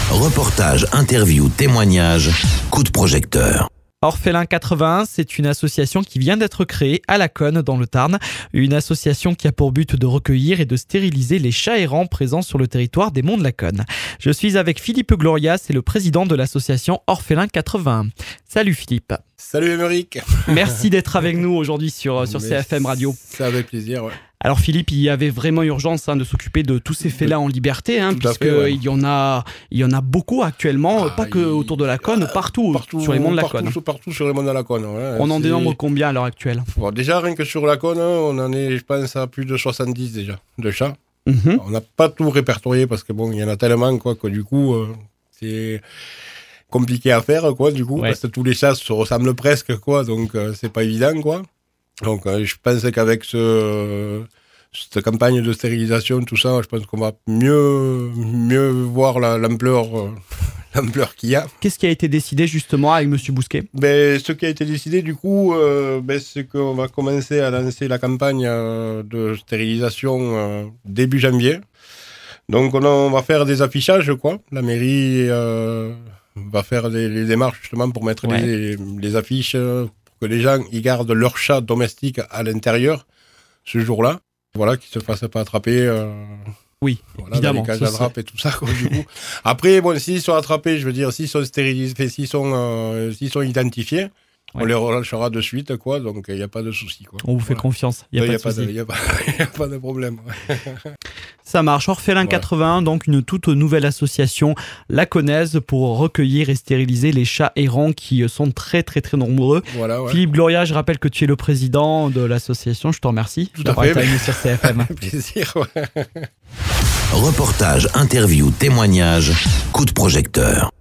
Reportage, interview, témoignage, coup de projecteur. Orphelin 81, c'est une association qui vient d'être créée à Laconne dans le Tarn. Une association qui a pour but de recueillir et de stériliser les chats errants présents sur le territoire des Monts de Laconne. Je suis avec Philippe Gloria, c'est le président de l'association Orphelin 81. Salut Philippe. Salut Émeric. Merci d'être avec nous aujourd'hui sur CFM Radio. Ça avec plaisir, ouais. Alors Philippe, il y avait vraiment urgence de s'occuper de tous ces félins en liberté, puisqu'il y en a beaucoup actuellement, pas que autour de Laconne, partout sur les monts de Laconne. Partout sur les monts de Laconne. Ouais. On en dénombre combien à l'heure actuelle ? Bon, déjà, rien que sur Laconne, on en est, je pense, à plus de 70 déjà, de chats. On n'a pas tout répertorié parce que bon, il y en a tellement que du coup, c'est compliqué à faire, parce que tous les chats se ressemblent presque, donc c'est pas évident, Donc, je pense qu'avec cette campagne de stérilisation, tout ça, je pense qu'on va mieux voir l'ampleur qu'il y a. Qu'est-ce qui a été décidé justement avec Monsieur Bousquet ? Ce qui a été décidé, du coup, c'est qu'on va commencer à lancer la campagne de stérilisation début janvier. Donc, on va faire des affichages, La mairie va faire les démarches justement pour mettre les affiches. Que les gens ils gardent leur chat domestique à l'intérieur ce jour-là, qu'ils se fassent pas attraper. Oui, évidemment. Dans les cages à draps et tout ça, du coup. Après, s'ils sont attrapés, je veux dire, s'ils sont stérilisés, s'ils sont identifiés, on les relâchera de suite, donc il n'y a pas de souci, On vous fait confiance, il n'y a pas de problème. Ça marche. Orphelin 81, donc une toute nouvelle association laconnaise pour recueillir et stériliser les chats errants qui sont très très très nombreux. Philippe Gloria, je rappelle que tu es le président de l'association, je te remercie d'avoir été avec nous sur CFM. Plaisir. Reportage, interview, témoignage, coup de projecteur.